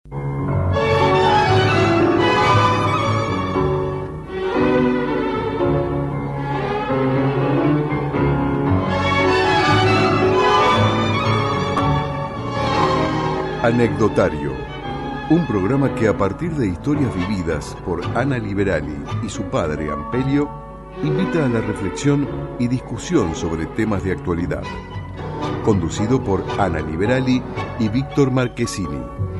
Anecdotario, un programa que a partir de historias vividas por Ana Liberali y su padre Ampelio, invita a la reflexión y discusión sobre temas de actualidad. Conducido por Ana Liberali y Víctor Marchesini.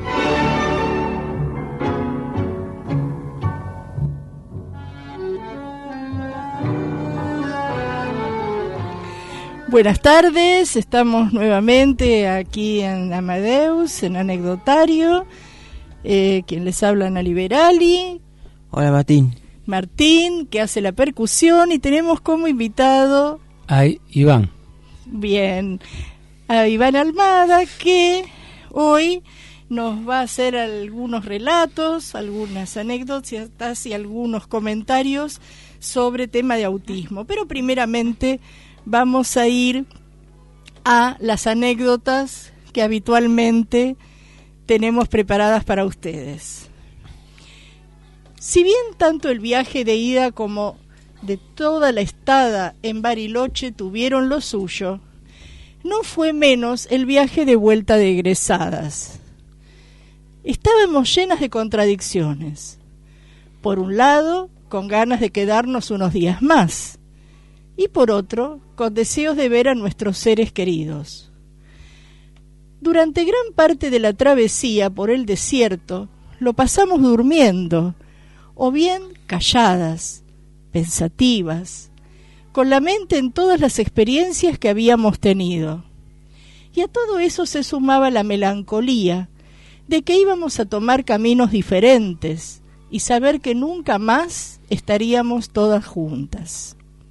Buenas tardes, estamos nuevamente aquí en Amadeus, en Anecdotario. Quien les habla, Ana Liberali. Hola, Martín, que hace la percusión, y tenemos como invitado a Iván. Bien, a Iván Almada, que hoy nos va a hacer algunos relatos, algunas anécdotas y algunos comentarios sobre tema de autismo. Pero primeramente vamos a ir a las anécdotas que habitualmente tenemos preparadas para ustedes. Si bien tanto el viaje de ida como de toda la estada en Bariloche tuvieron lo suyo, no fue menos el viaje de vuelta de egresadas. Estábamos llenas de contradicciones. Por un lado, con ganas de quedarnos unos días más, y por otro, con deseos de ver a nuestros seres queridos. Durante gran parte de la travesía por el desierto, lo pasamos durmiendo, o bien calladas, pensativas, con la mente en todas las experiencias que habíamos tenido. Y a todo eso se sumaba la melancolía de que íbamos a tomar caminos diferentes y saber que nunca más estaríamos todas juntas.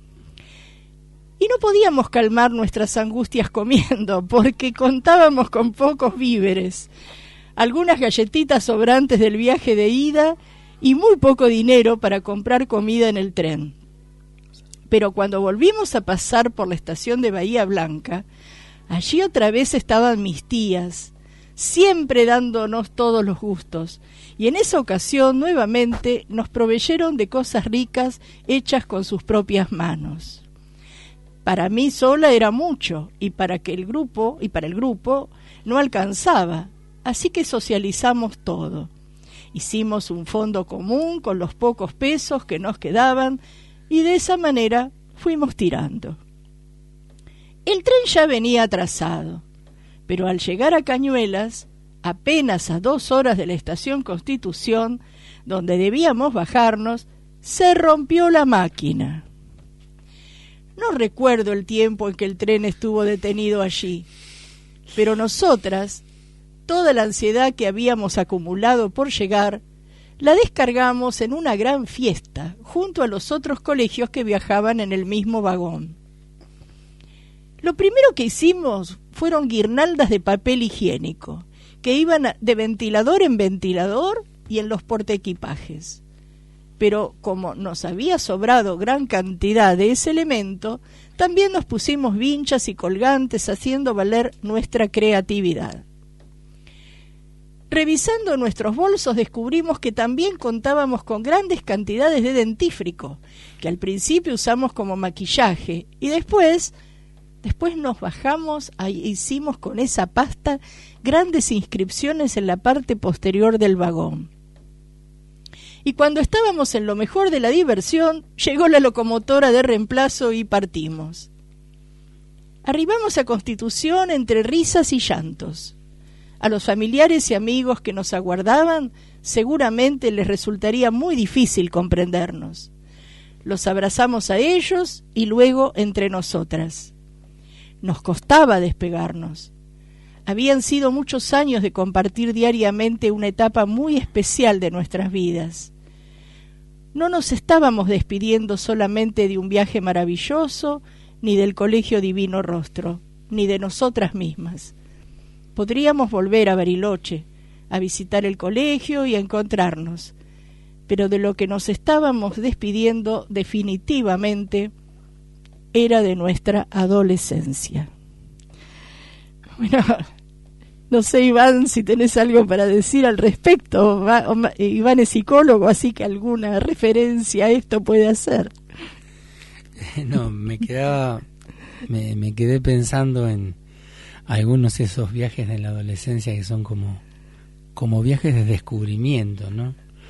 Y no podíamos calmar nuestras angustias comiendo, porque contábamos con pocos víveres, algunas galletitas sobrantes del viaje de ida y muy poco dinero para comprar comida en el tren. Pero cuando volvimos a pasar por la estación de Bahía Blanca, allí otra vez estaban mis tías, siempre dándonos todos los gustos, y en esa ocasión nuevamente nos proveyeron de cosas ricas hechas con sus propias manos. Para mí sola era mucho, y para el grupo no alcanzaba, así que socializamos todo. Hicimos un fondo común con los pocos pesos que nos quedaban, y de esa manera fuimos tirando. El tren ya venía atrasado, pero al llegar a Cañuelas, apenas a 2 horas de la estación Constitución, donde debíamos bajarnos, se rompió la máquina. No recuerdo el tiempo en que el tren estuvo detenido allí, pero nosotras, toda la ansiedad que habíamos acumulado por llegar, la descargamos en una gran fiesta junto a los otros colegios que viajaban en el mismo vagón. Lo primero que hicimos fueron guirnaldas de papel higiénico, que iban de ventilador en ventilador y en los portaequipajes. Pero como nos había sobrado gran cantidad de ese elemento, también nos pusimos vinchas y colgantes, haciendo valer nuestra creatividad. Revisando nuestros bolsos descubrimos que también contábamos con grandes cantidades de dentífrico, que al principio usamos como maquillaje, y después nos bajamos e hicimos con esa pasta grandes inscripciones en la parte posterior del vagón. Y cuando estábamos en lo mejor de la diversión, llegó la locomotora de reemplazo y partimos. Arribamos a Constitución entre risas y llantos. A los familiares y amigos que nos aguardaban seguramente les resultaría muy difícil comprendernos. Los abrazamos a ellos y luego entre nosotras. Nos costaba despegarnos. Habían sido muchos años de compartir diariamente una etapa muy especial de nuestras vidas. No nos estábamos despidiendo solamente de un viaje maravilloso, ni del Colegio Divino Rostro, ni de nosotras mismas. Podríamos volver a Bariloche, a visitar el colegio y a encontrarnos, pero de lo que nos estábamos despidiendo definitivamente era de nuestra adolescencia. Bueno, No sé, Iván, si tenés algo para decir al respecto. Iván es psicólogo, así que alguna referencia a esto puede hacer. No, me quedé pensando en algunos de esos viajes de la adolescencia que son como viajes de descubrimiento, ¿no?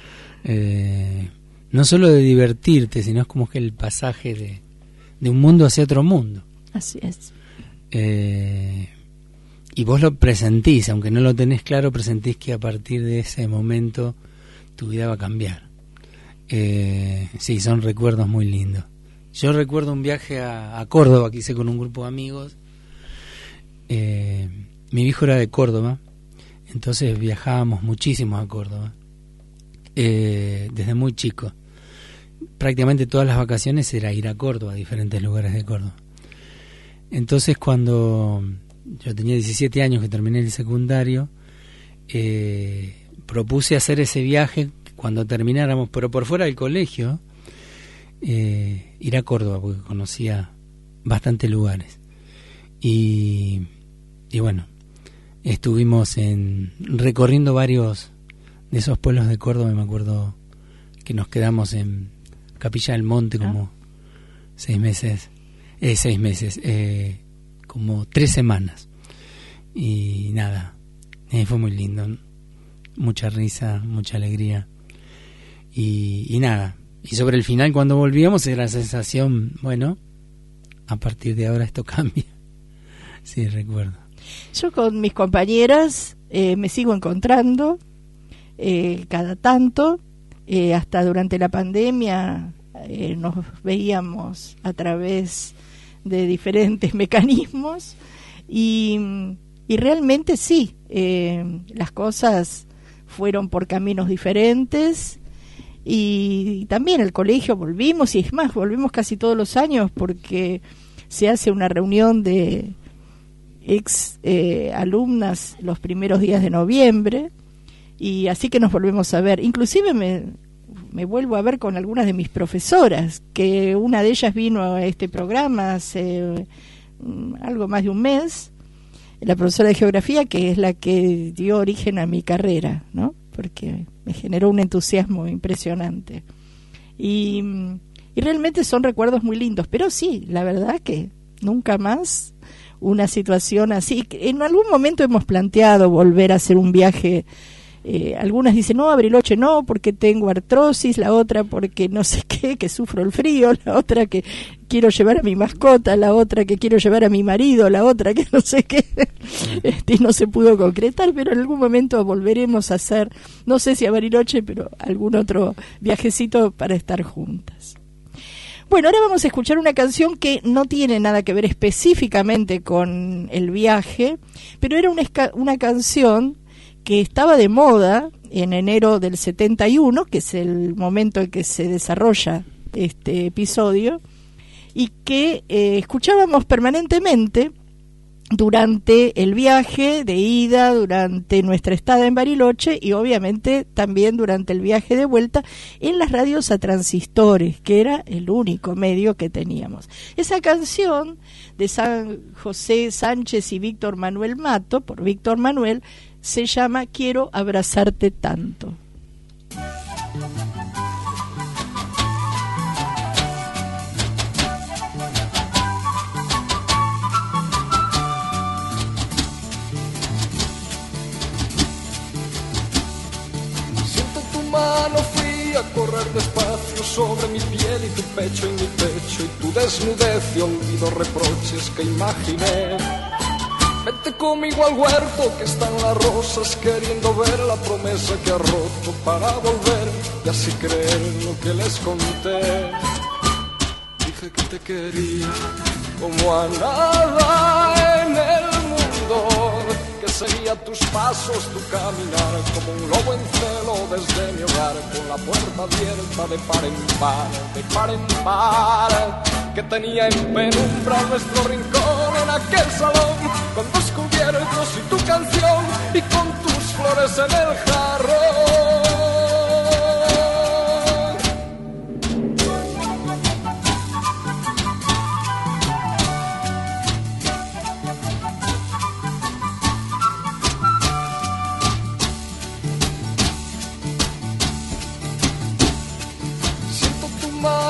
No solo de divertirte, sino es como que el pasaje de un mundo hacia otro mundo. Así es. Y vos lo presentís, aunque no lo tenés claro, presentís que a partir de ese momento tu vida va a cambiar. Sí, son recuerdos muy lindos. Yo recuerdo un viaje a Córdoba que hice con un grupo de amigos. Mi viejo era de Córdoba, entonces viajábamos muchísimo a Córdoba, desde muy chico. Prácticamente todas las vacaciones era ir a Córdoba, a diferentes lugares de Córdoba. Entonces cuando yo tenía 17 años, que terminé el secundario, propuse hacer ese viaje cuando termináramos, pero por fuera del colegio, ir a Córdoba, porque conocía bastantes lugares. Y bueno, estuvimos recorriendo varios de esos pueblos de Córdoba. Me acuerdo que nos quedamos en Capilla del Monte como 6 meses, como 3 semanas. Y nada, fue muy lindo, mucha risa, mucha alegría. Y nada, y sobre el final, cuando volvíamos, era la sensación, bueno, a partir de ahora esto cambia. Sí, recuerdo. Yo con mis compañeras me sigo encontrando cada tanto, hasta durante la pandemia nos veíamos a través de diferentes mecanismos y realmente sí, las cosas fueron por caminos diferentes. Y también al colegio volvimos, y es más, volvimos casi todos los años porque se hace una reunión de ex alumnas los primeros días de noviembre, y así que nos volvemos a ver. Inclusive me vuelvo a ver con algunas de mis profesoras, que una de ellas vino a este programa hace algo más de un mes, la profesora de geografía, que es la que dio origen a mi carrera, ¿no? Porque me generó un entusiasmo impresionante. Y realmente son recuerdos muy lindos, pero sí, la verdad que nunca más una situación así. En algún momento hemos planteado volver a hacer un viaje. Algunas dicen, no, a Bariloche no, porque tengo artrosis, la otra porque no sé qué, que sufro el frío, la otra que quiero llevar a mi mascota, la otra que quiero llevar a mi marido, la otra que no sé qué, y no se pudo concretar, pero en algún momento volveremos a hacer, no sé si a Bariloche, pero algún otro viajecito para estar juntas. Bueno, ahora vamos a escuchar una canción que no tiene nada que ver específicamente con el viaje, pero era una canción que estaba de moda en enero del 71, que es el momento en que se desarrolla este episodio, y que escuchábamos permanentemente durante el viaje de ida, durante nuestra estada en Bariloche y obviamente también durante el viaje de vuelta en las radios a transistores, que era el único medio que teníamos. Esa canción de San José Sánchez y Víctor Manuel Mato, por Víctor Manuel, se llama Quiero abrazarte tanto. Siento tu mano fría correr despacio sobre mi piel y tu pecho en mi pecho y tu desnudez y olvido reproches que imaginé. Vete conmigo al huerto que están las rosas, queriendo ver la promesa que ha roto para volver y así creer lo que les conté. Dije que te quería como a nada en el mundo, que seguía tus pasos, tu caminar como un lobo en celo desde mi hogar, con la puerta abierta de par en par, que tenía en penumbra nuestro rincón en aquel salón, con dos cubiertos y tu canción y con tus flores en el jarrón.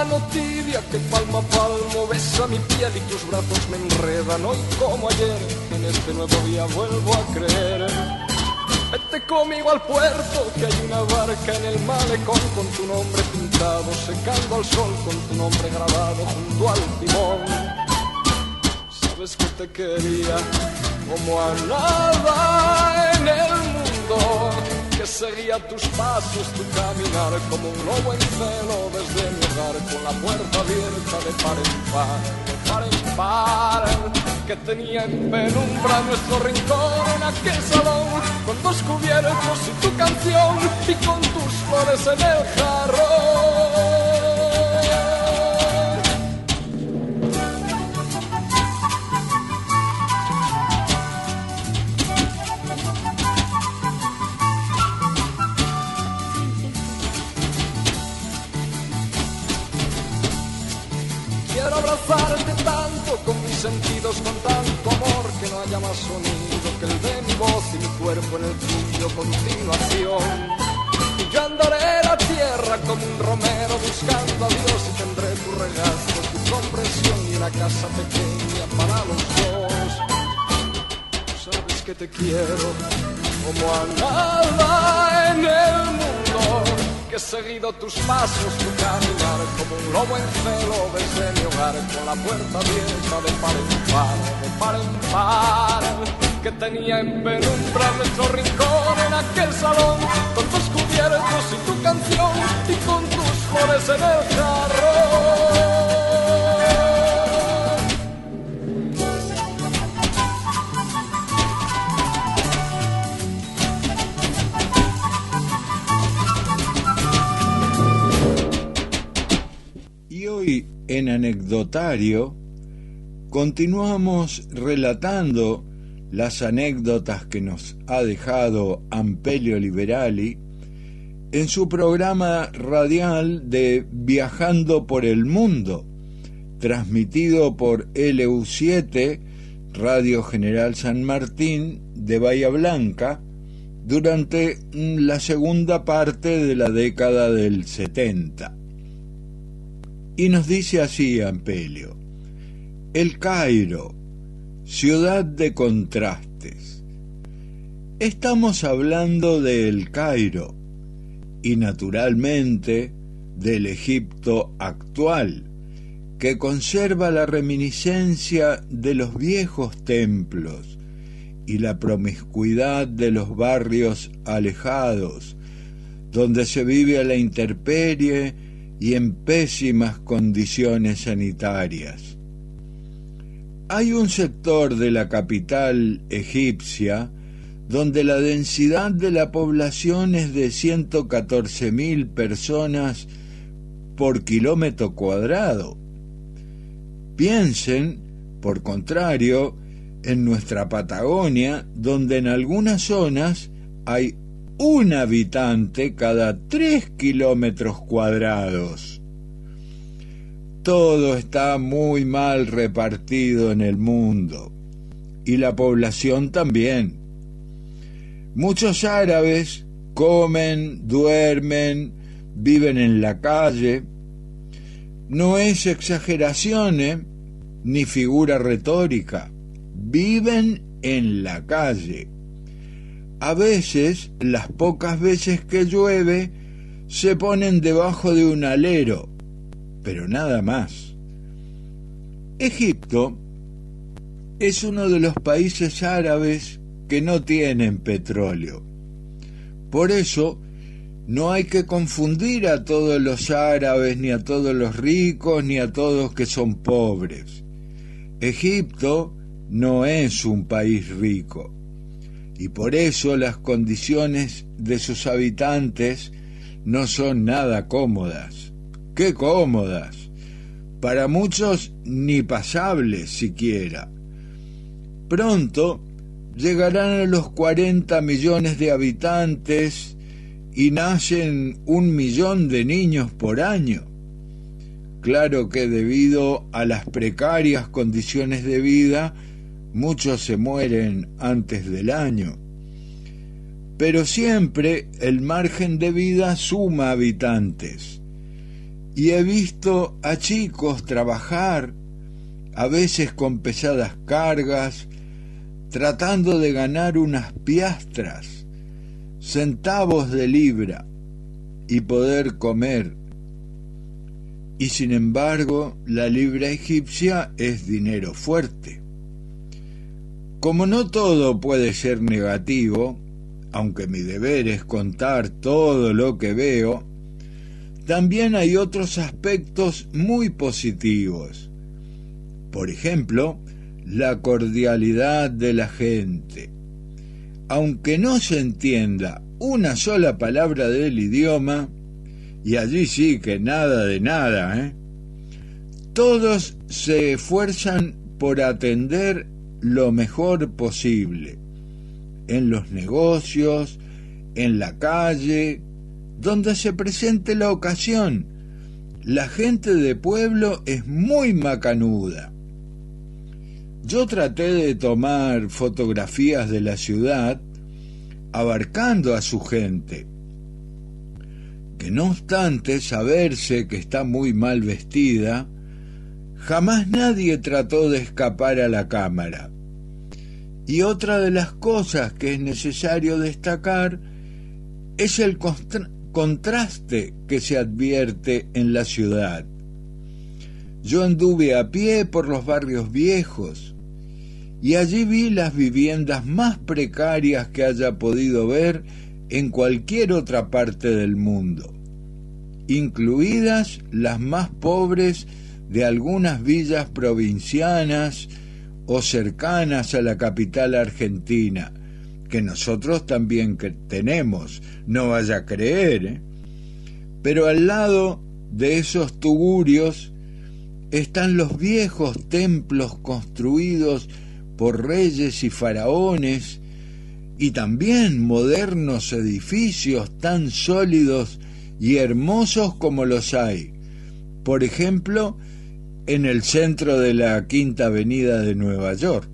mano tibia que palmo a palmo besa mi piel y tus brazos me enredan. Hoy como ayer, en este nuevo día vuelvo a creer. Vete conmigo al puerto, que hay una barca en el malecón con tu nombre pintado, secando al sol con tu nombre grabado junto al timón. Sabes que te quería como a nada en el mundo, que seguía tus pasos, tu caminar como un lobo en celo desde mi hogar, con la puerta abierta de par en par, que tenía en penumbra nuestro rincón en aquel salón, con dos cubiertos y tu canción y con tus flores en el jarrón. Quiero abrazarte tanto con mis sentidos, con tanto amor, que no haya más sonido que el de mi voz y mi cuerpo en el tuyo, continuación. Y yo andaré la tierra como un romero buscando a Dios y tendré tu regazo, tu comprensión y una casa pequeña para los dos. Tú sabes que te quiero como a nada en el mundo, que he seguido tus pasos, tu caminar como un lobo en celo desde mi hogar, con la puerta abierta de par en par, que tenía en penumbra nuestro rincón en aquel salón, con tus cubiertos y tu canción y con tus flores en el jarrón. Hoy en Anecdotario continuamos relatando las anécdotas que nos ha dejado Ampelio Liberali en su programa radial de Viajando por el Mundo, transmitido por LU7, Radio General San Martín de Bahía Blanca, durante la segunda parte de la década del 70. Y nos dice así Ampelio: El Cairo, ciudad de contrastes. Estamos hablando de El Cairo y naturalmente del Egipto actual, que conserva la reminiscencia de los viejos templos y la promiscuidad de los barrios alejados, donde se vive a la intemperie y en pésimas condiciones sanitarias. Hay un sector de la capital egipcia donde la densidad de la población es de 114.000 personas por kilómetro cuadrado. Piensen, por contrario, en nuestra Patagonia, donde en algunas zonas hay un habitante cada 3 kilómetros cuadrados. Todo está muy mal repartido en el mundo, y la población también. Muchos árabes comen, duermen, viven en la calle. No es exageración, ni figura retórica. Viven en la calle. A veces, las pocas veces que llueve, se ponen debajo de un alero, pero nada más. Egipto es uno de los países árabes que no tienen petróleo. Por eso, no hay que confundir a todos los árabes, ni a todos los ricos, ni a todos que son pobres. Egipto no es un país rico, y por eso las condiciones de sus habitantes no son nada cómodas. ¡Qué cómodas! Para muchos ni pasables siquiera. Pronto llegarán a los 40 millones de habitantes y nacen 1 millón de niños por año. Claro que debido a las precarias condiciones de vida, muchos se mueren antes del año. Pero siempre el margen de vida suma habitantes. y he visto a chicos trabajar, a veces con pesadas cargas, tratando de ganar unas piastras, centavos de libra, y poder comer. Y sin embargo, la libra egipcia es dinero fuerte. Como no todo puede ser negativo, aunque mi deber es contar todo lo que veo, también hay otros aspectos muy positivos. Por ejemplo, la cordialidad de la gente. Aunque no se entienda una sola palabra del idioma, y allí sí que nada de nada, todos se esfuerzan por atender lo mejor posible, en los negocios, en la calle, donde se presente la ocasión. La gente de pueblo es muy macanuda. Yo traté de tomar fotografías de la ciudad, abarcando a su gente, que no obstante saberse que está muy mal vestida, jamás nadie trató de escapar a la cámara. Y otra de las cosas que es necesario destacar es el contraste que se advierte en la ciudad. Yo anduve a pie por los barrios viejos y allí vi las viviendas más precarias que haya podido ver en cualquier otra parte del mundo, incluidas las más pobres de algunas villas provincianas o cercanas a la capital argentina, que nosotros también tenemos, no vaya a creer, Pero al lado de esos tugurios están los viejos templos construidos por reyes y faraones, y también modernos edificios tan sólidos y hermosos como los hay, por ejemplo, en el centro de la Quinta Avenida de Nueva York.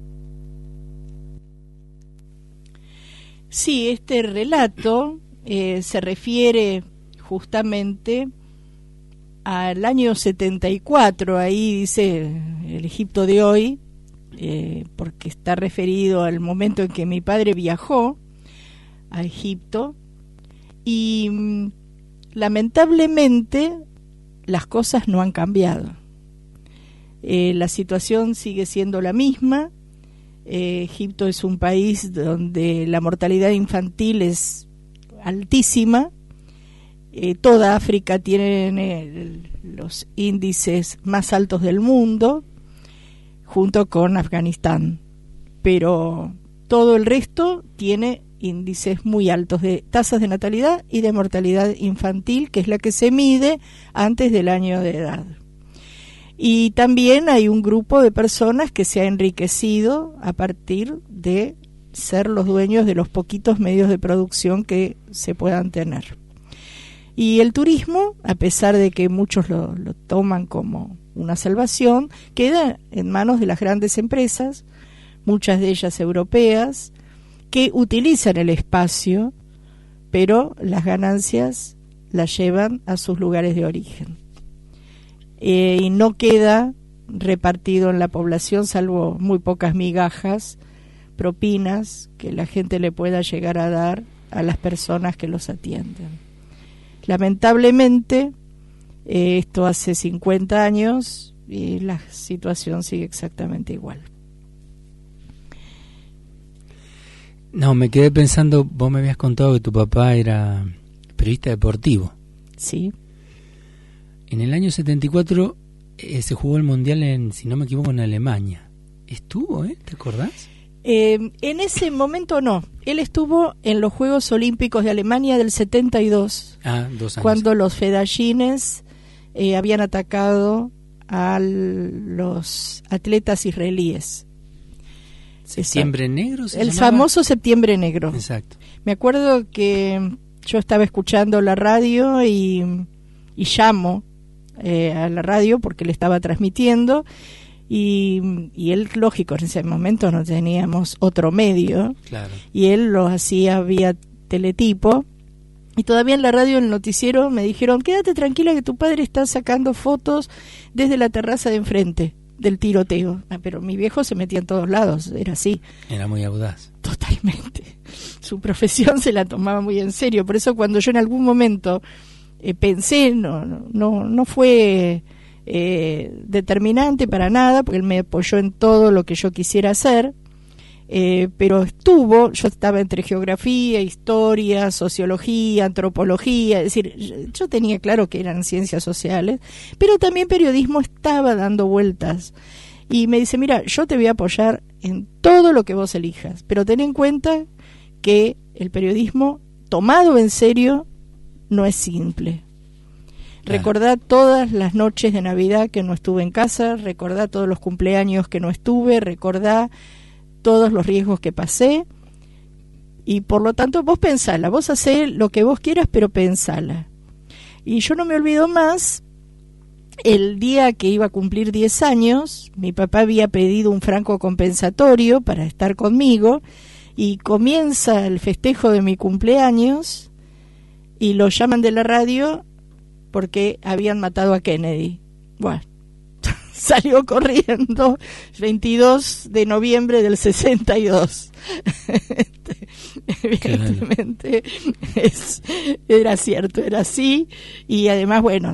Sí, este relato se refiere justamente al año 74, ahí dice el Egipto de hoy, porque está referido al momento en que mi padre viajó a Egipto, y lamentablemente las cosas no han cambiado. La situación sigue siendo la misma. Egipto es un país donde la mortalidad infantil es altísima. Toda África tiene los índices más altos del mundo, junto con Afganistán, pero todo el resto tiene índices muy altos de tasas de natalidad y de mortalidad infantil, que es la que se mide antes del año de edad. Y también hay un grupo de personas que se ha enriquecido a partir de ser los dueños de los poquitos medios de producción que se puedan tener. Y el turismo, a pesar de que muchos lo toman como una salvación, queda en manos de las grandes empresas, muchas de ellas europeas, que utilizan el espacio, pero las ganancias las llevan a sus lugares de origen. Y no queda repartido en la población, salvo muy pocas migajas, propinas que la gente le pueda llegar a dar a las personas que los atienden. Lamentablemente, esto hace 50 años y la situación sigue exactamente igual. No, me quedé pensando, vos me habías contado que tu papá era periodista deportivo. Sí. En el año 74 se jugó el Mundial, si no me equivoco, en Alemania. ¿Estuvo, ¿Te acordás? En ese momento no. Él estuvo en los Juegos Olímpicos de Alemania del 72. 2 años. Cuando los fedayines habían atacado a los atletas israelíes. ¿Septiembre Negro se el llamaba? Famoso Septiembre Negro. Exacto. Me acuerdo que yo estaba escuchando la radio y llamo a la radio porque le estaba transmitiendo, y él, lógico, en ese momento no teníamos otro medio, claro. Y él lo hacía vía teletipo, Y todavía en la radio, en el noticiero, me dijeron, quédate tranquila que tu padre está sacando fotos desde la terraza de enfrente del tiroteo. Pero mi viejo se metía en todos lados, era así. Era muy audaz. Totalmente. Su profesión se la tomaba muy en serio. Por eso cuando yo en algún momento pensé, no fue determinante para nada, porque él me apoyó en todo lo que yo quisiera hacer. Pero yo estaba entre geografía, historia, sociología, antropología, es decir, yo tenía claro que eran ciencias sociales, pero también periodismo estaba dando vueltas. Y me dice, mira, yo te voy a apoyar en todo lo que vos elijas, pero ten en cuenta que el periodismo tomado en serio no es simple. Recordá todas las noches de Navidad que no estuve en casa, recordá todos los cumpleaños que no estuve, recordá todos los riesgos que pasé, y por lo tanto vos pensala, vos hacé lo que vos quieras, pero pensala. Y yo no me olvido más, el día que iba a cumplir 10 años, mi papá había pedido un franco compensatorio para estar conmigo, y comienza el festejo de mi cumpleaños, y lo llaman de la radio porque habían matado a Kennedy. Bueno, salió corriendo 22 de noviembre del 62. Evidentemente era cierto, era así, y además, bueno,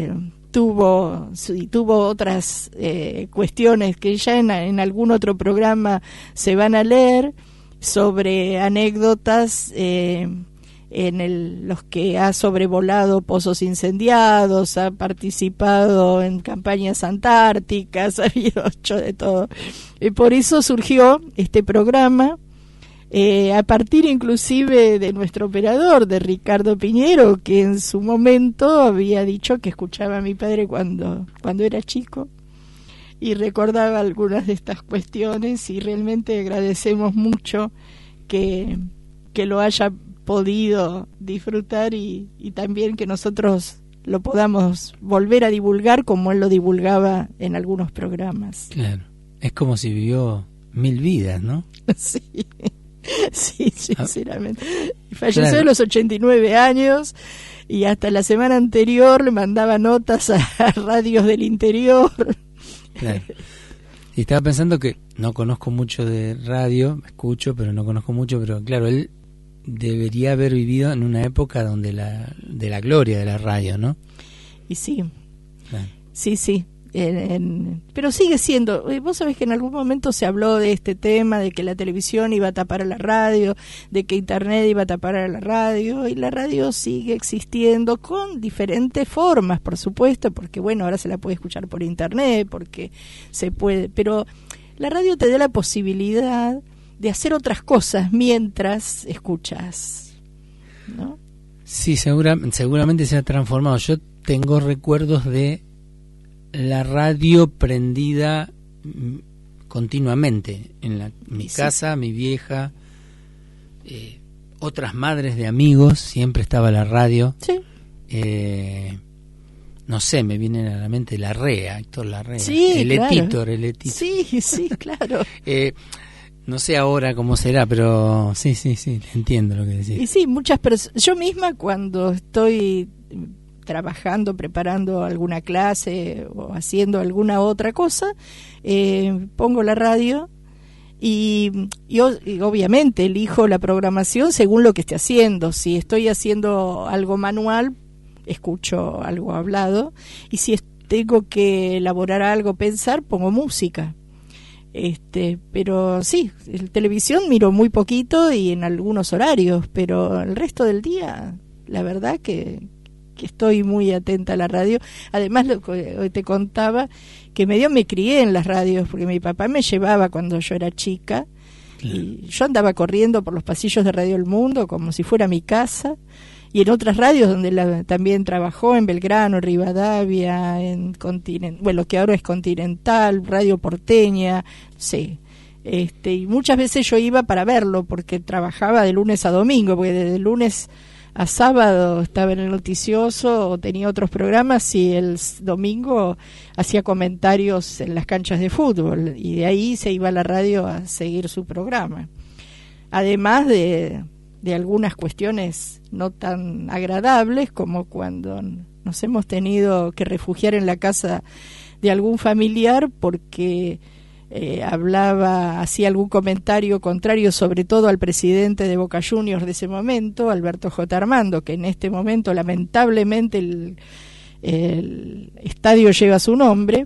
tuvo otras cuestiones que ya en algún otro programa se van a leer, sobre anécdotas los que ha sobrevolado pozos incendiados, ha participado en campañas antárticas, ha habido hecho de todo. Por eso surgió este programa, a partir inclusive de nuestro operador, de Ricardo Piñero, que en su momento había dicho que escuchaba a mi padre cuando era chico, y recordaba algunas de estas cuestiones, y realmente agradecemos mucho que lo haya podido disfrutar, y también que nosotros lo podamos volver a divulgar como él lo divulgaba en algunos programas. Claro, es como si vivió 1000 vidas, ¿no? Sí, sinceramente. Falleció a los 89 años, y hasta la semana anterior le mandaba notas a radios del interior. Claro. Y estaba pensando que no conozco mucho de radio, escucho, pero no conozco mucho, pero claro, él debería haber vivido en una época donde de la gloria de la radio, ¿no? Y sí, claro. Sí. Pero sigue siendo, vos sabés que en algún momento se habló de este tema, de que la televisión iba a tapar a la radio, de que internet iba a tapar a la radio, y la radio sigue existiendo con diferentes formas, por supuesto, porque bueno, ahora se la puede escuchar por internet, porque se puede, pero la radio te da la posibilidad de hacer otras cosas mientras escuchas, ¿no? Sí, seguramente se ha transformado. Yo tengo recuerdos de la radio prendida continuamente en mi casa, mi vieja, otras madres de amigos, siempre estaba la radio. Sí. No sé, me viene a la mente Larrea, Héctor Larrea, sí, el claro. editor. Sí, claro. No sé ahora cómo será, pero sí, entiendo lo que decís. Y sí, muchas personas. Yo misma, cuando estoy trabajando, preparando alguna clase o haciendo alguna otra cosa, pongo la radio y obviamente elijo la programación según lo que esté haciendo. Si estoy haciendo algo manual, escucho algo hablado, y si tengo que elaborar algo, pensar, pongo música. Pero sí, en televisión miro muy poquito y en algunos horarios, pero el resto del día, la verdad que estoy muy atenta a la radio. Además, lo que hoy te contaba, que me crié en las radios, porque mi papá me llevaba cuando yo era chica, claro. Y yo andaba corriendo por los pasillos de Radio El Mundo como si fuera mi casa, y en otras radios donde también trabajó, en Belgrano, Rivadavia, en lo que ahora es Continental, Radio Porteña, sí. Y muchas veces yo iba para verlo, porque trabajaba de lunes a domingo, porque de lunes a sábado estaba en el noticioso o tenía otros programas, y el domingo hacía comentarios en las canchas de fútbol, y de ahí se iba a la radio a seguir su programa. Además de de algunas cuestiones no tan agradables, como cuando nos hemos tenido que refugiar en la casa de algún familiar porque hacía algún comentario contrario, sobre todo al presidente de Boca Juniors de ese momento, Alberto J. Armando, que en este momento lamentablemente el estadio lleva su nombre,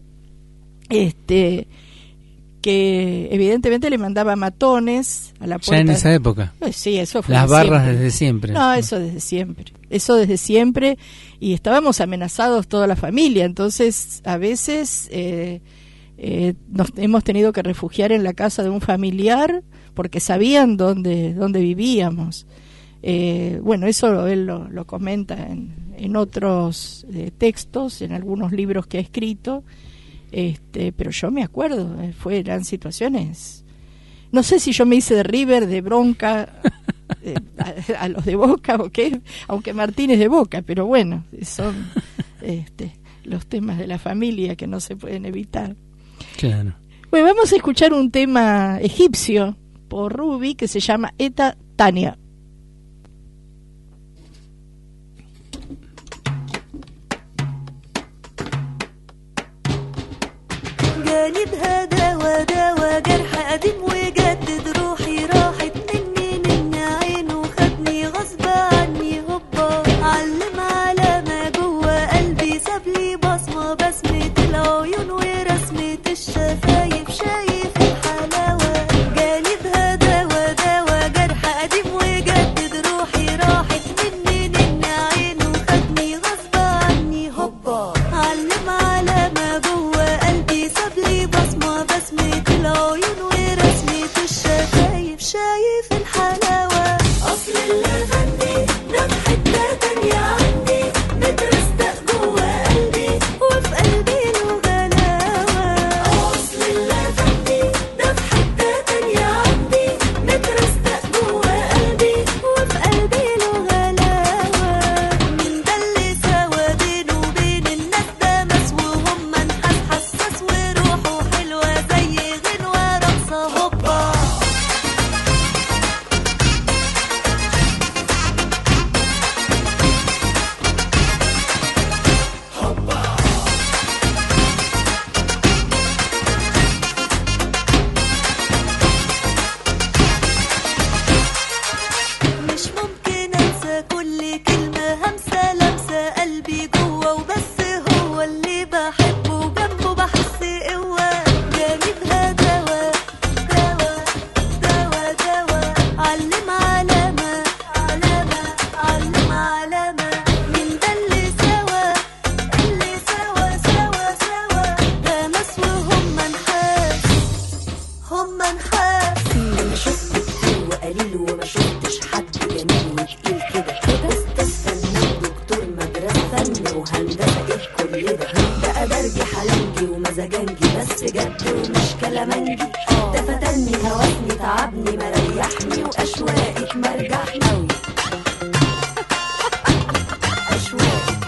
que evidentemente le mandaba matones a la puerta. Ya en esa época. Sí, eso fue las barras siempre. Desde siempre. No, eso desde siempre, y estábamos amenazados toda la familia, entonces a veces nos hemos tenido que refugiar en la casa de un familiar porque sabían dónde vivíamos. Bueno, eso él lo comenta en otros textos, en algunos libros que ha escrito. Pero yo me acuerdo, eran situaciones, no sé si yo me hice de River, de bronca a los de Boca o qué, aunque Martín es de Boca, pero bueno, son los temas de la familia que no se pueden evitar. Claro. Bueno, vamos a escuchar un tema egipcio por Ruby que se llama Eta Tania. جاني بهداوى داوى جرح قديم وجدد روحي راحت مني من عينه خدني غصب عني هوبا علم على ما جوه قلبي سابلي بصمة بسمة العيون ورسمة الشفايف شايف الحلاوة جاني بهداوى داوى جرح قديم وجدد روحي راحت مني من عينه خدني غصب عني هوبا علم على ما جوه قلبي سابلي بصمة بسمة العيون ورسمة الشفايف شايف الحلاوة أصل اللي غني ده في حتة تانية عندي مترستق جوه قلبي وفي قلبي له غلاوة أصل اللي غني ده في حتة تانية عندي مترستق جوه قلبي وفي قلبي له غلاوة من ده اللي سوا بينه وبين الناس ده مسوهم منحس حساس وروحه حلوة زي غنوة رقصة هوبا مش ممكن انسى كل كلمة همسة لمسة قلبي جوه وبس هو اللي بحبه وجنبه بحس قوة جاني بهداوى دوا دوا دوا علم علامة علامة علم علامة من ده اللي سوا ده ناس وهم نحاس هم نحاس انا شفت كتير وقليل وما شفتش حد جميل وتقيل كده استنى دكتور مدرسة فن وهندسة ايه كل ده بقى درجي حلنجي ومزاجنجي بس جد ومش كلامنجي ده فتني هوسني تعبني مريحني واشواقك مرجحني قوي اشواقك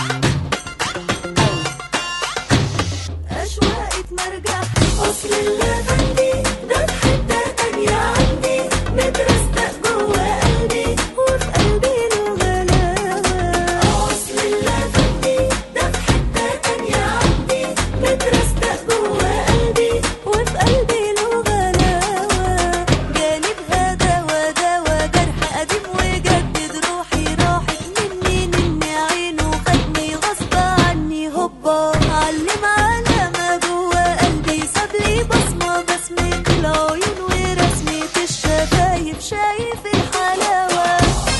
أشواقك مرجح أصل اللي غني ده في حتة تانية عندي مترستق جوه قلبي وفي قلبي له غلاوة أصل اللي غني ده في حتة تانية عندي مترستق جوه قلبي وفي قلبي له غلاوة جاني بهداوى داوى جرح قديم وجدد روحي راحت مني عينه خدني غصب عني هوبا علم على ما جوه قلبي سابلي بصمة بسمة العيون ورسمة الشفايف شايف الحلاوة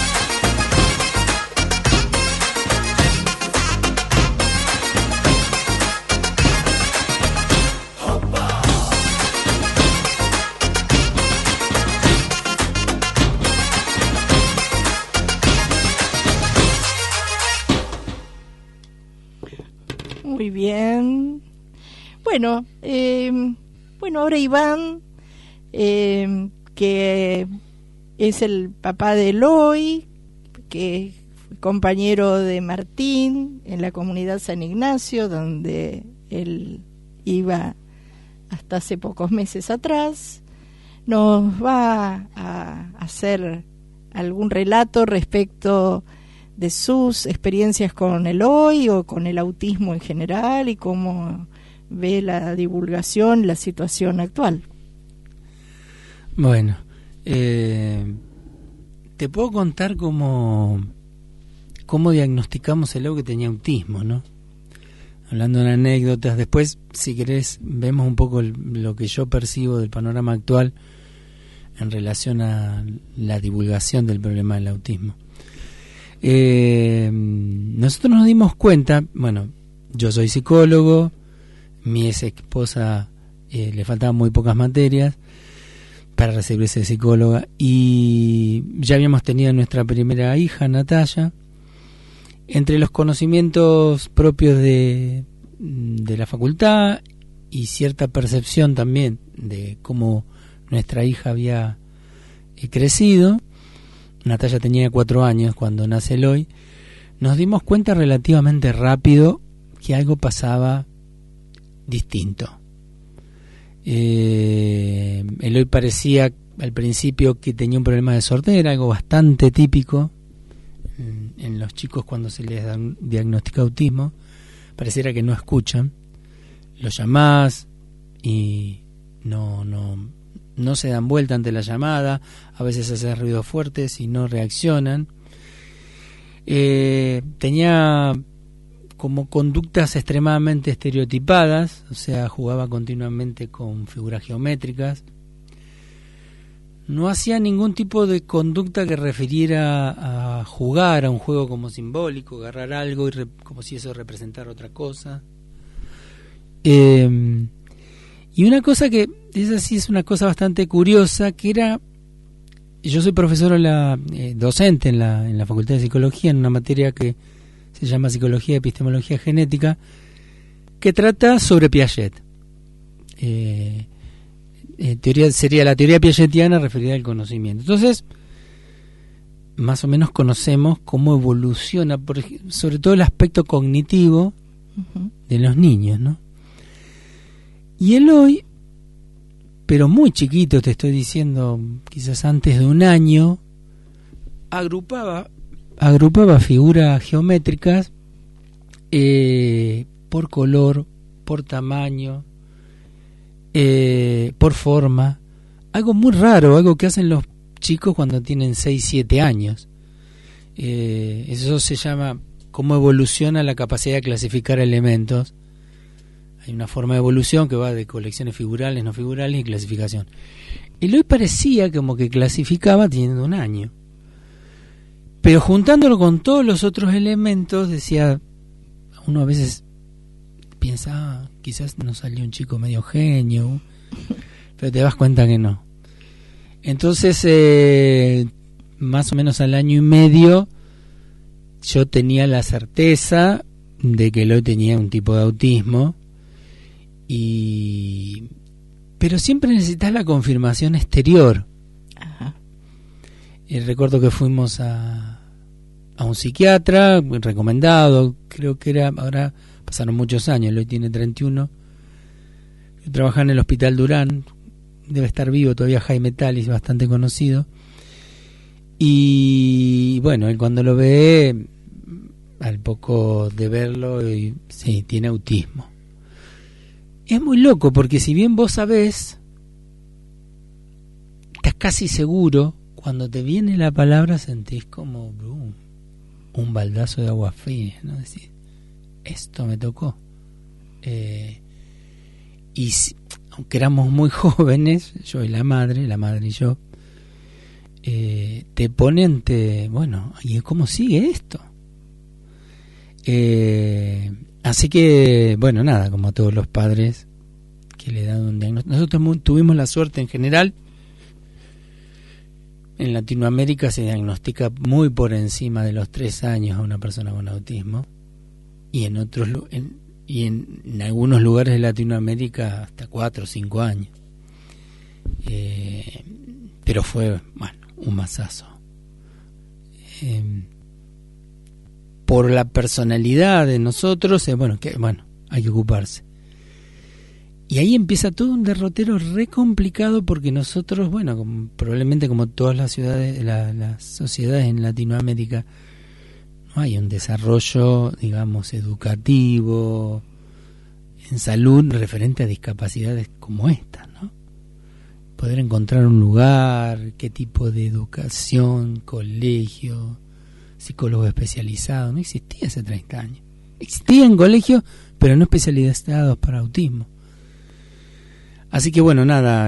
Muy bien. Bueno, ahora Iván, que es el papá de Eloy, que fue compañero de Martín en la comunidad San Ignacio, donde él iba hasta hace pocos meses atrás, nos va a hacer algún relato respecto de sus experiencias con el hoy o con el autismo en general y cómo ve la divulgación, la situación actual. Bueno, te puedo contar cómo diagnosticamos el hoy que tenía autismo, ¿no? Hablando de anécdotas, después, si querés, vemos un poco lo que yo percibo del panorama actual en relación a la divulgación del problema del autismo. Nosotros nos dimos cuenta, bueno, yo soy psicólogo, mi ex esposa le faltaban muy pocas materias para recibirse de psicóloga y ya habíamos tenido nuestra primera hija, Natalia. Entre los conocimientos propios de la facultad y cierta percepción también de cómo nuestra hija había crecido, Natalia tenía 4 años cuando nace Eloy, nos dimos cuenta relativamente rápido que algo pasaba distinto. Eloy parecía al principio que tenía un problema de sordera, algo bastante típico en los chicos cuando se les diagnostica autismo. Pareciera que no escuchan, lo llamás y no se dan vuelta ante la llamada, a veces hacen ruidos fuertes y no reaccionan. Tenía como conductas extremadamente estereotipadas, o sea, jugaba continuamente con figuras geométricas. No hacía ningún tipo de conducta que refiriera a jugar a un juego como simbólico, agarrar algo como si eso representara otra cosa. Y una cosa que es una cosa bastante curiosa, que era, yo soy profesor docente en la Facultad de Psicología, en una materia que se llama Psicología y Epistemología Genética, que trata sobre Piaget. Sería la teoría piagetiana referida al conocimiento. Entonces, más o menos conocemos cómo evoluciona, sobre todo el aspecto cognitivo de los niños, ¿no? Y Eloy, pero muy chiquito, te estoy diciendo, quizás antes de 1 año, agrupaba figuras geométricas por color, por tamaño, por forma, algo muy raro, algo que hacen los chicos cuando tienen 6, 7 años. Eso se llama cómo evoluciona la capacidad de clasificar elementos. Hay una forma de evolución que va de colecciones figurales, no figurales y clasificación. Eloy parecía como que clasificaba teniendo 1 año. Pero juntándolo con todos los otros elementos, decía, uno a veces piensa, quizás nos salió un chico medio genio, pero te das cuenta que no. Entonces, más o menos al 1 año y medio, yo tenía la certeza de que Eloy tenía un tipo de autismo, pero siempre necesitas la confirmación exterior. Ajá. Recuerdo que fuimos a un psiquiatra recomendado, creo que era, ahora pasaron muchos años, Eloy tiene 31, trabaja en el Hospital Durán, debe estar vivo todavía, Jaime Talis, bastante conocido, y bueno, él cuando lo ve, al poco de verlo, sí, tiene autismo. Es muy loco, porque si bien vos sabés, estás casi seguro, cuando te viene la palabra sentís como un baldazo de agua fría, ¿no? Decís, esto me tocó. Y aunque éramos muy jóvenes, yo y la madre y yo, te ponen, bueno, ¿y cómo sigue esto? Así que, bueno, nada, como a todos los padres que le dan un diagnóstico. Nosotros tuvimos la suerte en general. En Latinoamérica se diagnostica muy por encima de los 3 años a una persona con autismo. Y en otros en algunos lugares de Latinoamérica hasta 4 o 5 años. Pero fue, bueno, un masazo. Por la personalidad de nosotros, hay que ocuparse. Y ahí empieza todo un derrotero re complicado, porque nosotros, bueno, probablemente como todas las ciudades, las sociedades en Latinoamérica, no hay un desarrollo, digamos, educativo en salud referente a discapacidades como esta, ¿no? Poder encontrar un lugar, qué tipo de educación, colegio, psicólogo especializado, no existía hace 30 años. Existía en colegios, pero no especializados para autismo. Así que bueno, nada,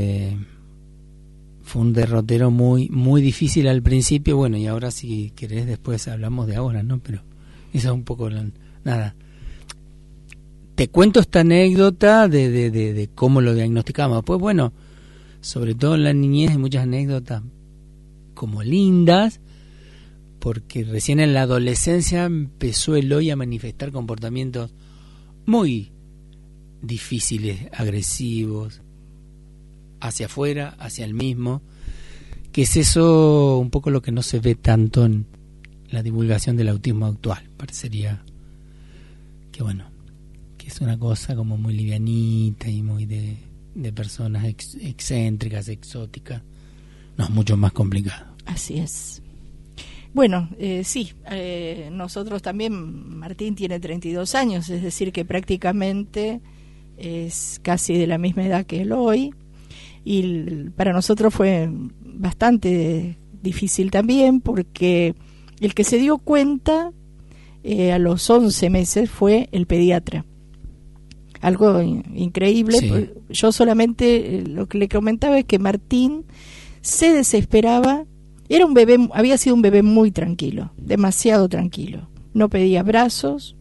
fue un derrotero muy muy difícil al principio. Bueno, y ahora si querés después hablamos de ahora, ¿no? Pero esa es un poco nada. Te cuento esta anécdota de cómo lo diagnosticamos. Pues bueno, sobre todo en la niñez hay muchas anécdotas como lindas, porque recién en la adolescencia empezó Eloy a manifestar comportamientos muy difíciles, agresivos, hacia afuera, hacia el mismo, que es eso un poco lo que no se ve tanto en la divulgación del autismo actual. Parecería que bueno, que es una cosa como muy livianita y muy de personas excéntricas, exóticas. No, es mucho más complicado. Así es. Bueno, sí, nosotros también, Martín tiene 32 años, es decir que prácticamente es casi de la misma edad que Eloy, y para nosotros fue bastante difícil también, porque el que se dio cuenta a los 11 meses fue el pediatra. Algo increíble. Sí. Yo solamente lo que le comentaba es que Martín se desesperaba. Era un bebé, había sido un bebé muy tranquilo, demasiado tranquilo. No pedía abrazos,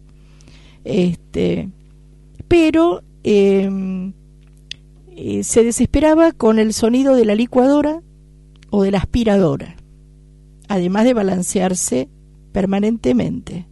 pero se desesperaba con el sonido de la licuadora o de la aspiradora, además de balancearse permanentemente.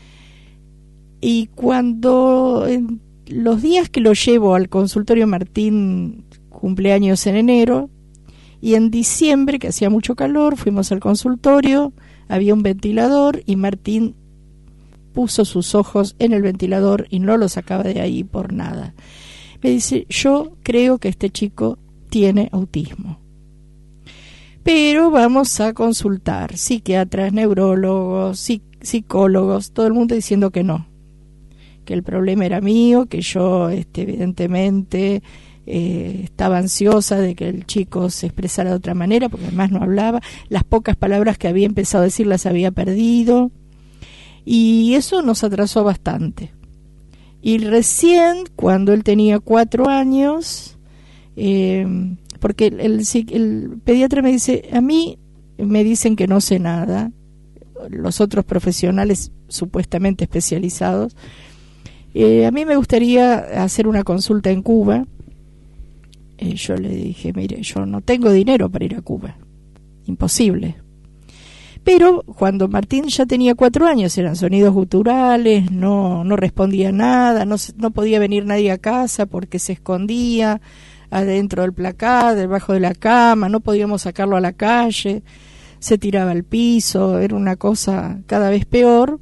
Y cuando los días que lo llevo al consultorio, Martín cumpleaños en enero, y en diciembre, que hacía mucho calor, fuimos al consultorio, había un ventilador y Martín puso sus ojos en el ventilador y no lo sacaba de ahí por nada. Me dice, yo creo que este chico tiene autismo, pero vamos a consultar psiquiatras, neurólogos, psicólogos, todo el mundo diciendo que no, que el problema era mío, que yo evidentemente estaba ansiosa de que el chico se expresara de otra manera, porque además no hablaba, las pocas palabras que había empezado a decir las había perdido, y eso nos atrasó bastante. Y recién cuando él tenía 4 años, porque el pediatra me dice, a mí me dicen que no sé nada, los otros profesionales supuestamente especializados, a mí me gustaría hacer una consulta en Cuba. Yo le dije, mire, yo no tengo dinero para ir a Cuba, imposible. Pero cuando Martín ya tenía 4 años, eran sonidos guturales, no respondía nada, no podía venir nadie a casa porque se escondía adentro del placard, debajo de la cama, no podíamos sacarlo a la calle, se tiraba al piso, era una cosa cada vez peor.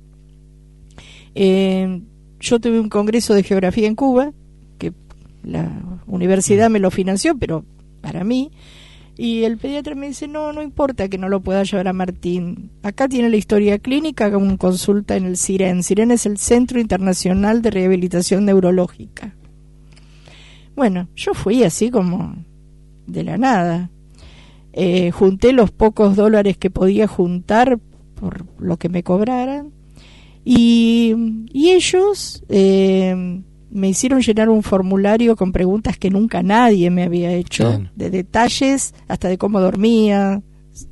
Yo tuve un congreso de geografía en Cuba, que la universidad me lo financió, pero para mí, y el pediatra me dice, no importa que no lo pueda llevar a Martín, acá tiene la historia clínica, haga una consulta en el CIREN. CIREN es el Centro Internacional de Rehabilitación Neurológica. Bueno, yo fui así como de la nada, junté los pocos dólares que podía juntar por lo que me cobraran, y ellos me hicieron llenar un formulario con preguntas que nunca nadie me había hecho, claro, de detalles hasta de cómo dormía,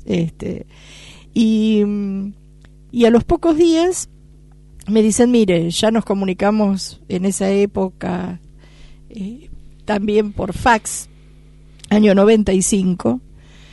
y a los pocos días me dicen, mire, ya nos comunicamos en esa época también por fax, año 95,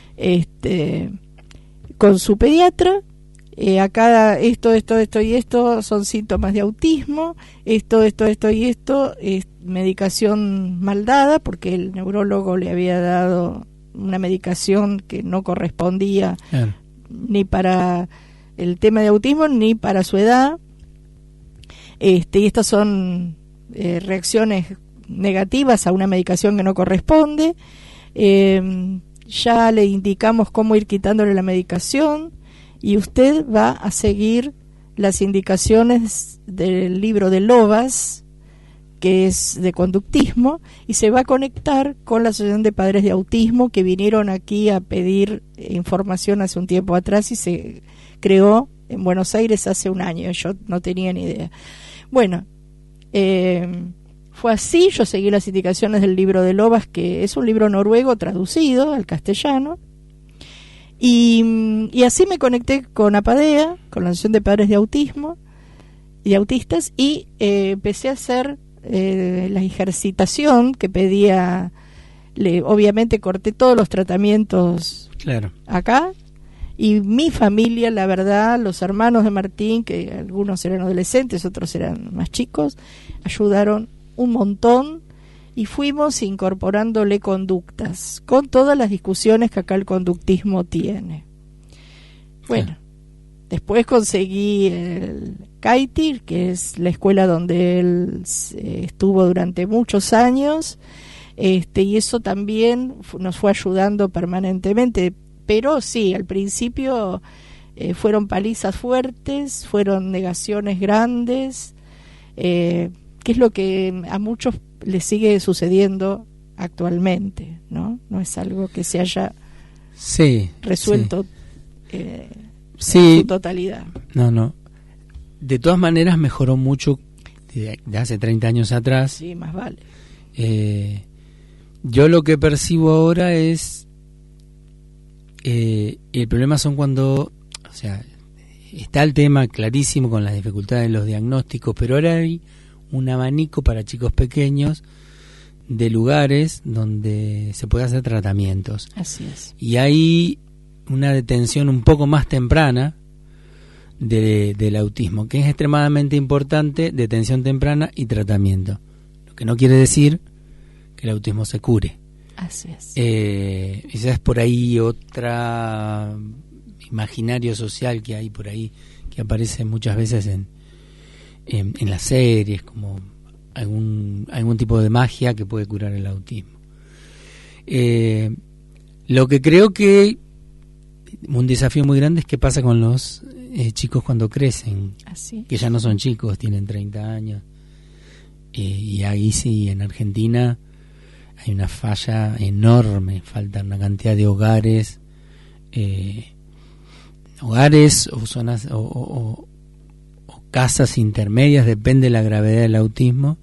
con su pediatra. Acá esto y esto son síntomas de autismo, esto y esto es medicación mal dada, porque el neurólogo le había dado una medicación que no correspondía ni para el tema de autismo ni para su edad, y estas son reacciones negativas a una medicación que no corresponde. Ya le indicamos cómo ir quitándole la medicación y usted va a seguir las indicaciones del libro de Lovas, que es de conductismo, y se va a conectar con la Asociación de Padres de Autismo, que vinieron aquí a pedir información hace un tiempo atrás y se creó en Buenos Aires hace un año. Yo no tenía ni idea. Bueno, fue así. Yo seguí las indicaciones del libro de Lovas, que es un libro noruego traducido al castellano, y así me conecté con APADEA, con la Asociación de Padres de Autismo y Autistas, y empecé a hacer la ejercitación que pedía. Obviamente corté todos los tratamientos acá, y mi familia, la verdad, los hermanos de Martín, que algunos eran adolescentes, otros eran más chicos, ayudaron un montón, y fuimos incorporándole conductas con todas las discusiones que acá el conductismo tiene. Bueno, después conseguí el CAITI, que es la escuela donde él estuvo durante muchos años, y eso también nos fue ayudando permanentemente. Pero sí, al principio fueron palizas fuertes, fueron negaciones grandes, que es lo que a muchos les sigue sucediendo actualmente, ¿no? No es algo que se haya resuelto en su totalidad. No. De todas maneras mejoró mucho de hace 30 años atrás. Sí, más vale. Yo lo que percibo ahora es... el problema son cuando, o sea, está el tema clarísimo con las dificultades de los diagnósticos, pero ahora hay un abanico para chicos pequeños de lugares donde se puede hacer tratamientos. Así es. Y hay una detención un poco más temprana del autismo, que es extremadamente importante, detención temprana y tratamiento. Lo que no quiere decir que el autismo se cure. Así es. Esa es por ahí otra imaginario social que hay por ahí, que aparece muchas veces en las series, como algún tipo de magia que puede curar el autismo. Lo que creo que un desafío muy grande es qué pasa con los chicos cuando crecen. Así. Que ya no son chicos, tienen 30 años. Y ahí sí, en Argentina hay una falla enorme, falta una cantidad de hogares o zonas o casas intermedias, depende de la gravedad del autismo,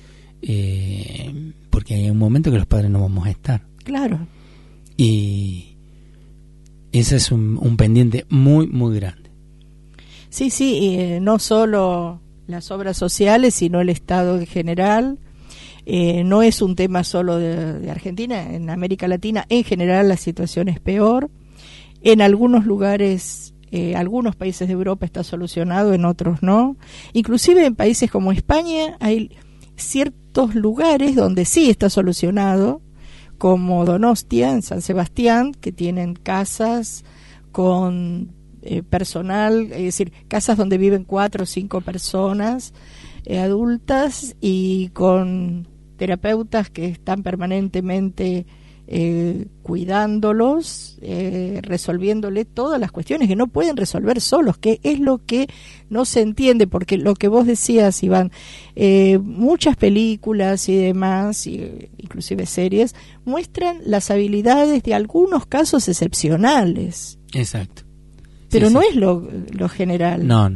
porque hay un momento que los padres no vamos a estar. Claro. Y ese es un pendiente muy, muy grande. Sí, no solo las obras sociales, sino el Estado en general. No es un tema solo de Argentina, en América Latina en general la situación es peor. En algunos lugares, algunos países de Europa está solucionado, en otros no. Inclusive en países como España hay ciertos lugares donde sí está solucionado, como Donostia, en San Sebastián, que tienen casas con personal, es decir, casas donde viven 4 o 5 personas adultas, y con terapeutas que están permanentemente cuidándolos, resolviéndole todas las cuestiones que no pueden resolver solos, que es lo que no se entiende, porque lo que vos decías, Iván, muchas películas y demás, inclusive series, muestran las habilidades de algunos casos excepcionales. Exacto. Pero sí, no sí. es lo general. No.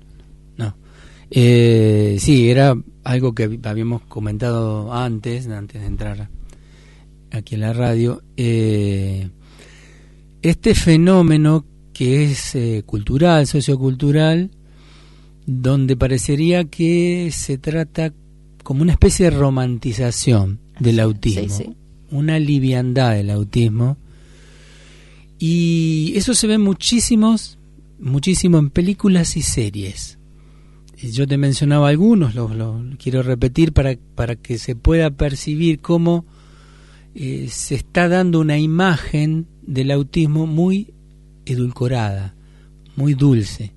Sí, era algo que habíamos comentado antes de entrar aquí en la radio. Este fenómeno que es cultural, sociocultural, donde parecería que se trata como una especie de romantización del autismo, Sí. una liviandad del autismo, y eso se ve muchísimo en películas y series. Yo te mencionaba algunos, lo quiero repetir para que se pueda percibir cómo se está dando una imagen del autismo muy edulcorada, muy dulce.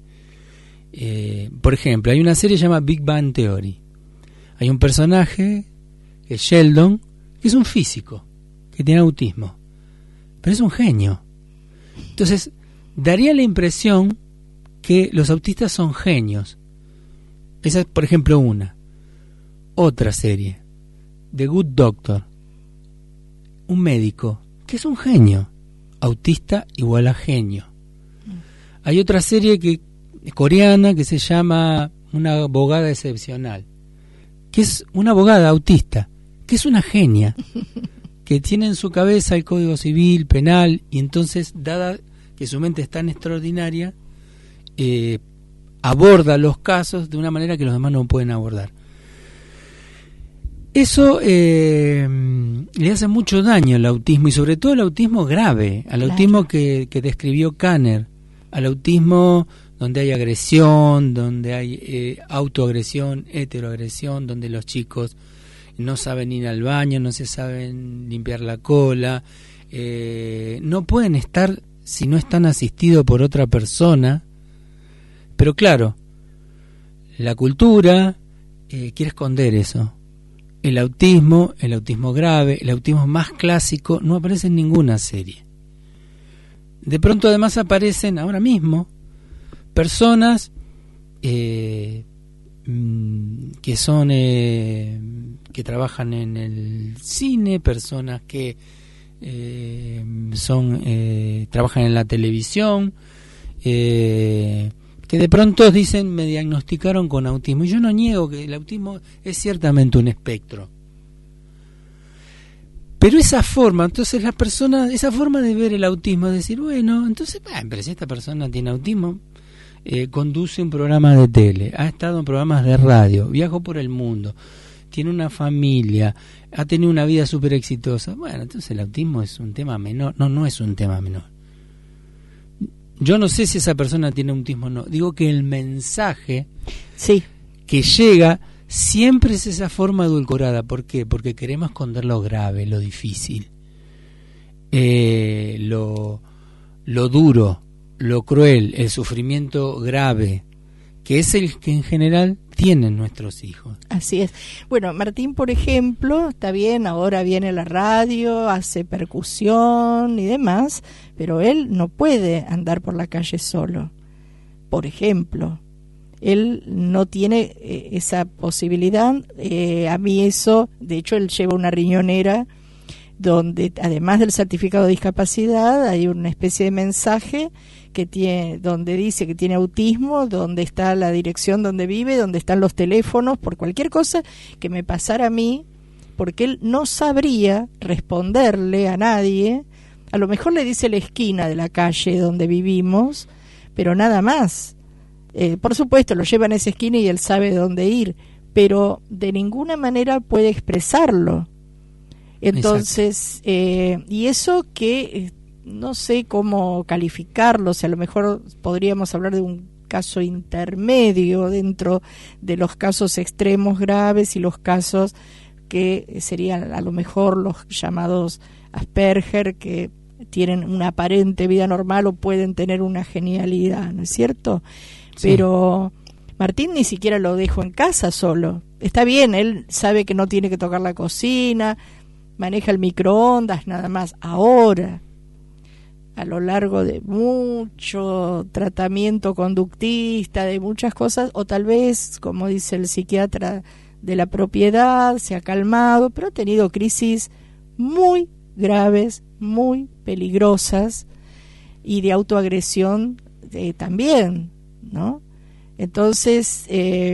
Por ejemplo, hay una serie que se llama Big Bang Theory. Hay un personaje que es Sheldon, que es un físico, que tiene autismo, pero es un genio. Entonces, daría la impresión que los autistas son genios. Esa es, por ejemplo, una. Otra serie, The Good Doctor, un médico que es un genio, autista igual a genio. Hay otra serie coreana que se llama Una abogada excepcional, que es una abogada autista, que es una genia, que tiene en su cabeza el Código Civil, Penal, y entonces, dada que su mente es tan extraordinaria, aborda los casos de una manera que los demás no pueden abordar. Eso le hace mucho daño al autismo, y sobre todo al autismo grave, al autismo que describió Kanner, al autismo donde hay agresión, donde hay autoagresión, heteroagresión, donde los chicos no saben ir al baño, no se saben limpiar la cola, no pueden estar si no están asistidos por otra persona. Pero claro, la cultura quiere esconder eso. El autismo grave, el autismo más clásico, no aparece en ninguna serie. De pronto además aparecen ahora mismo personas que son que trabajan en el cine, personas que trabajan en la televisión, que de pronto dicen me diagnosticaron con autismo. Y yo no niego que el autismo es ciertamente un espectro, pero esa forma de ver el autismo, es decir, bueno, entonces, pero si esta persona tiene autismo, conduce un programa de tele, ha estado en programas de radio, viajó por el mundo, tiene una familia, ha tenido una vida súper exitosa, bueno, entonces el autismo es un tema menor. No es un tema menor. Yo no sé si esa persona tiene autismo o no, digo que el mensaje que llega siempre es esa forma edulcorada. ¿Por qué? Porque queremos esconder lo grave, lo difícil, lo duro, lo cruel, el sufrimiento grave, que es el que en general tienen nuestros hijos. Así es. Bueno, Martín, por ejemplo, está bien, ahora viene a la radio, hace percusión y demás, pero él no puede andar por la calle solo. Por ejemplo, él no tiene esa posibilidad. A mí eso, de hecho, él lleva una riñonera donde, además del certificado de discapacidad, hay una especie de mensaje que tiene, donde dice que tiene autismo, donde está la dirección donde vive, donde están los teléfonos, por cualquier cosa que me pasara a mí, porque él no sabría responderle a nadie. A lo mejor le dice la esquina de la calle donde vivimos, pero nada más. Por supuesto, lo lleva en esa esquina y él sabe dónde ir, pero de ninguna manera puede expresarlo. Entonces, y eso que no sé cómo calificarlo, o sea, a lo mejor podríamos hablar de un caso intermedio dentro de los casos extremos graves y los casos que serían a lo mejor los llamados Asperger, que tienen una aparente vida normal o pueden tener una genialidad, ¿no es cierto? Sí. Pero Martín ni siquiera lo dejo en casa solo. Está bien, él sabe que no tiene que tocar la cocina, maneja el microondas, nada más. Ahora, a lo largo de mucho tratamiento conductista, de muchas cosas, o tal vez, como dice el psiquiatra, de la propiedad, se ha calmado, pero ha tenido crisis muy graves, muy peligrosas, y de autoagresión también, ¿no? Entonces,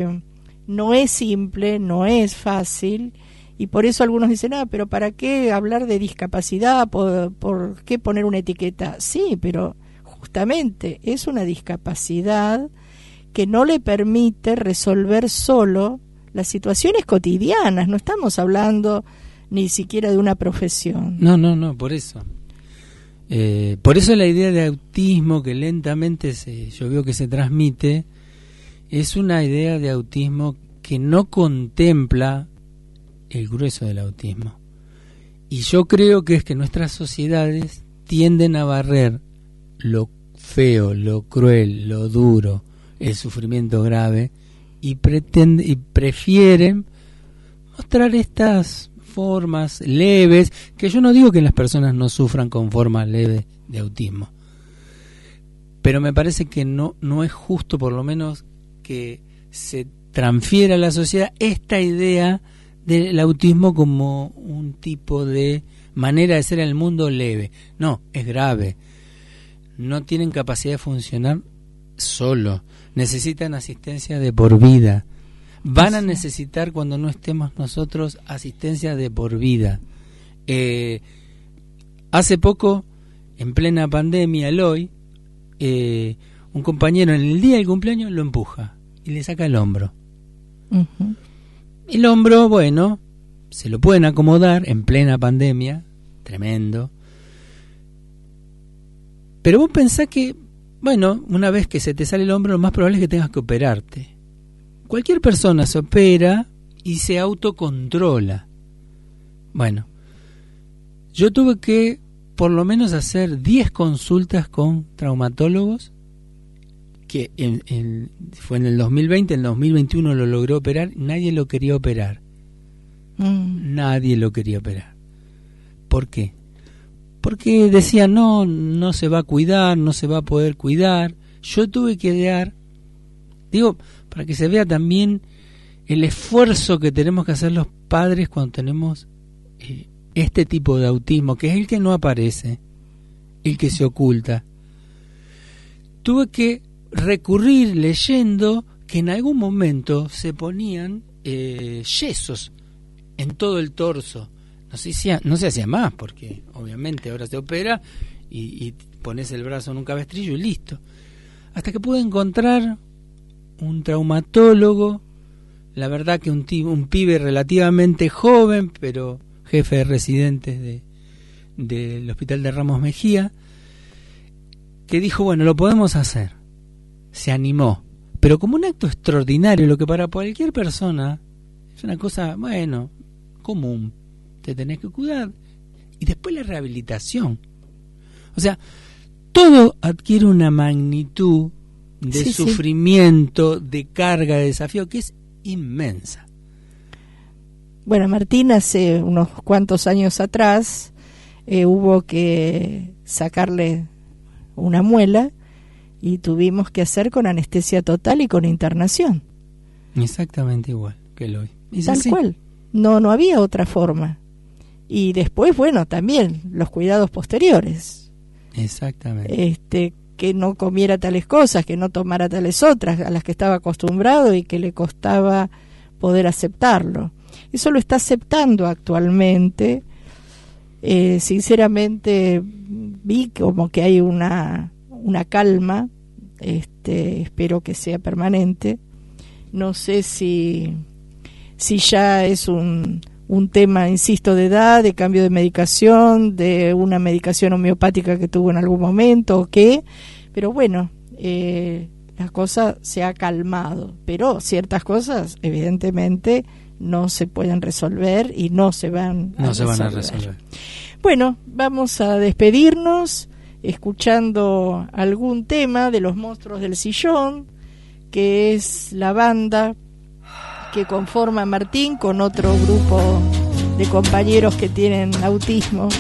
no es simple, no es fácil, y por eso algunos dicen, pero ¿para qué hablar de discapacidad? ¿Por qué poner una etiqueta? Sí, pero justamente es una discapacidad que no le permite resolver solo las situaciones cotidianas. No estamos hablando ni siquiera de una profesión. No, por eso. Por eso la idea de autismo que lentamente yo veo que se transmite, es una idea de autismo que no contempla el grueso del autismo. Y yo creo que es que nuestras sociedades tienden a barrer lo feo, lo cruel, lo duro, el sufrimiento grave, y prefieren mostrar estas formas leves, que yo no digo que las personas no sufran con formas leves de autismo, pero me parece que no es justo, por lo menos, que se transfiera a la sociedad esta idea del autismo como un tipo de manera de ser en el mundo leve. No, es grave. No tienen capacidad de funcionar solo, necesitan asistencia de por vida. Van a necesitar, cuando no estemos nosotros, asistencia de por vida. Hace poco, en plena pandemia, Eloy, un compañero en el día del cumpleaños lo empuja y le saca el hombro. Uh-huh. El hombro, bueno, se lo pueden acomodar en plena pandemia, tremendo. Pero vos pensás que, bueno, una vez que se te sale el hombro, lo más probable es que tengas que operarte. Cualquier persona se opera y se autocontrola. Bueno, yo tuve que por lo menos hacer 10 consultas con traumatólogos, que fue en el 2020, en el 2021 lo logró operar, nadie lo quería operar. Nadie lo quería operar. ¿Por qué? Porque decían, no se va a cuidar, no se va a poder cuidar. Yo tuve que dar, digo, para que se vea también el esfuerzo que tenemos que hacer los padres cuando tenemos este tipo de autismo, que es el que no aparece, el que se oculta. Tuve que recurrir leyendo que en algún momento se ponían yesos en todo el torso. No se hacía más, porque obviamente ahora se opera y pones el brazo en un cabestrillo y listo. Hasta que pude encontrar un traumatólogo, la verdad que un pibe relativamente joven, pero jefe de residentes del Hospital de Ramos Mejía, que dijo, bueno, lo podemos hacer. Se animó, pero como un acto extraordinario, lo que para cualquier persona es una cosa, bueno, común. Te tenés que cuidar. Y después la rehabilitación. O sea, todo adquiere una magnitud de sufrimiento, de carga, de desafío, que es inmensa. Bueno, Martín, hace unos cuantos años atrás hubo que sacarle una muela y tuvimos que hacer con anestesia total y con internación. Exactamente igual que el hoy. Tal cual. No había otra forma. Y después, bueno, también los cuidados posteriores. Exactamente. Que no comiera tales cosas, que no tomara tales otras a las que estaba acostumbrado y que le costaba poder aceptarlo. Eso lo está aceptando actualmente. Sinceramente vi como que hay una calma. Espero que sea permanente. No sé si ya es un tema, insisto, de edad, de cambio de medicación, de una medicación homeopática que tuvo en algún momento o qué, pero bueno, la cosa se ha calmado, pero ciertas cosas evidentemente no se pueden resolver y no se van a resolver. Bueno, vamos a despedirnos escuchando algún tema de Los Monstruos del Sillón, que es la banda que conforma Martín con otro grupo de compañeros que tienen autismo.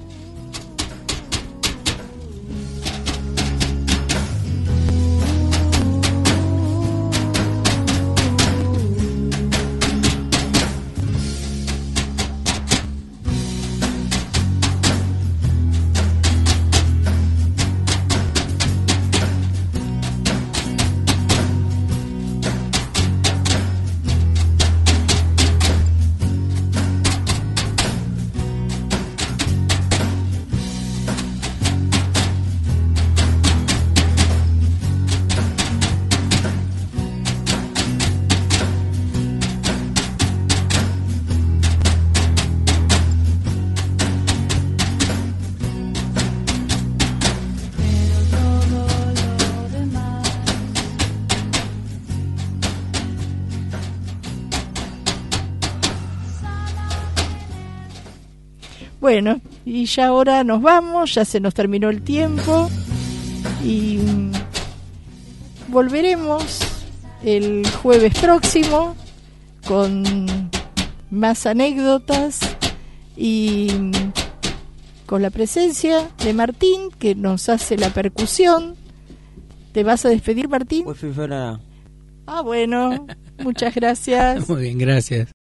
Bueno, y ya ahora nos vamos, ya se nos terminó el tiempo y volveremos el jueves próximo con más anécdotas y con la presencia de Martín, que nos hace la percusión. ¿Te vas a despedir, Martín? Pues fui fuera. Ah, bueno, muchas gracias. Muy bien, gracias.